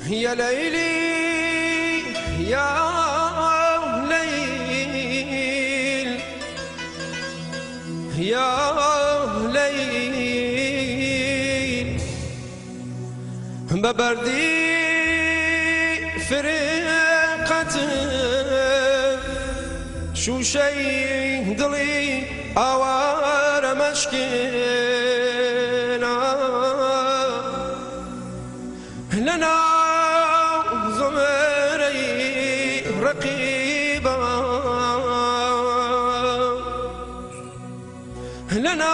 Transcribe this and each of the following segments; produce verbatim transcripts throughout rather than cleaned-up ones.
يا ليلي يا ليل يا ليل ببردي فرقتك شو شي دلي اوار مشكلة لنا زمري رقيبة لنا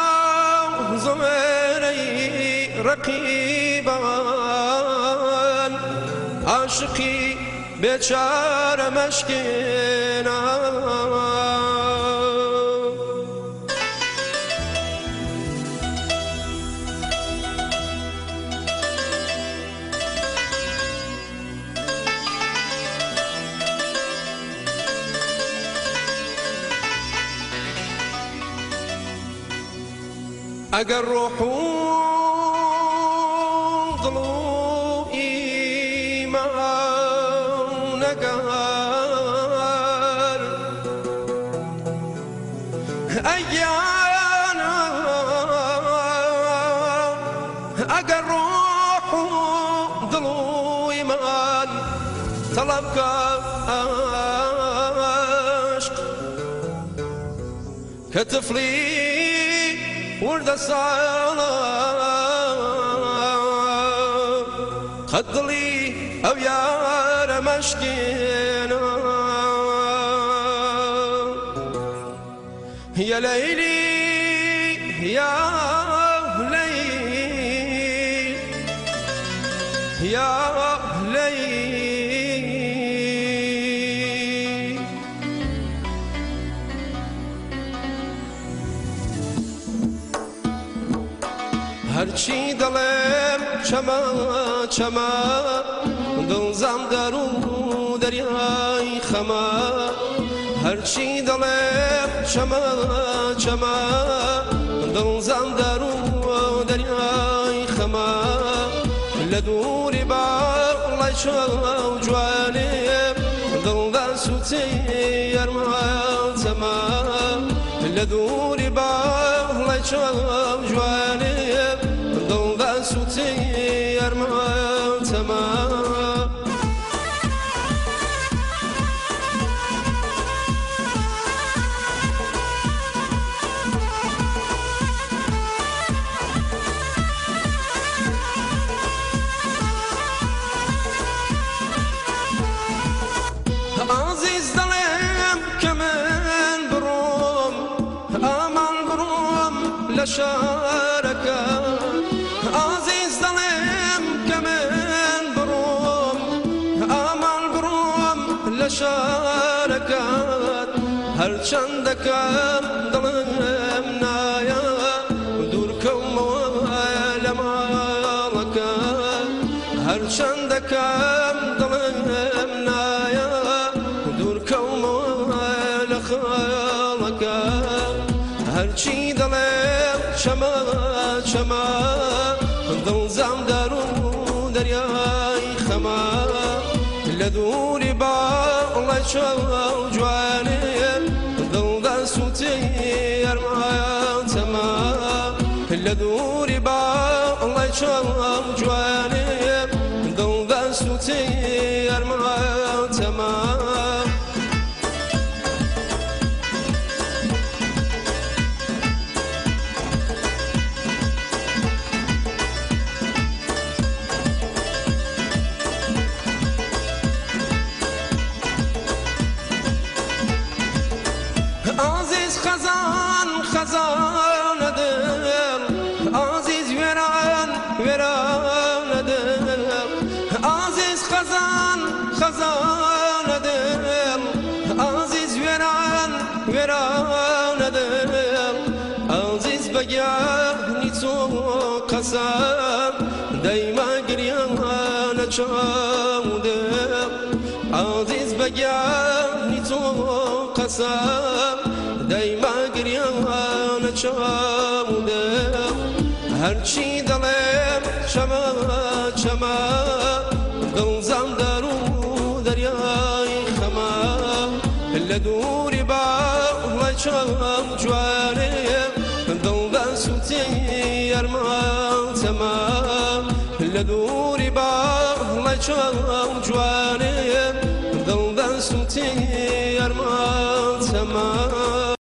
زمري رقيبة عاشقي بيشار مشكلة اگر روحو ضلو ایمان نگر ایانا اگر روحو ضلو ایمان طلب عشق كطفلي ورد الصلاة خدلي أو يا مشكينا يا ليلي يا ليل يا ليل هرچی دلم چما چما دلزم درو دریای خما هرچی دلم چما چما دلزم درو دریای خما لدوری با الله شو جوانم دل دستوتی ارمان تمام لدوری با الله شو جوانم دل دستوتی ارمان تمام عزیز دلم که من بروم آمان بروم لشارکت عزیز دلم که من بروم آمان بروم لشارکت هرچند کم دلم نایا دور کم لمالکت هرچند کم دلم نایا هرچی دلم چما چما دلزم درو دریای خما لدوری با الله شو جوانم دل دستوتی ارمان تمام لدوری با الله شو جوانم دل دستوتی ارمان تمام عزیز خزان خزان دل عزیز ویران ویران دل عزیز خزان خزان دل عزیز ویران ویران دل عزیز بگیانی تو قسم دیما گریان چام دل عزیز بگیانی تو قسم دیما گریان چام دل هرچی دلم چما چما دڵزام دەر و دەریای خەمام لە دووری باڵای چاو جوانێ دڵدا سووتی یارمان تەمام لە دووری باڵای چاو جوانێ دڵدا سووتی یارمان تەمام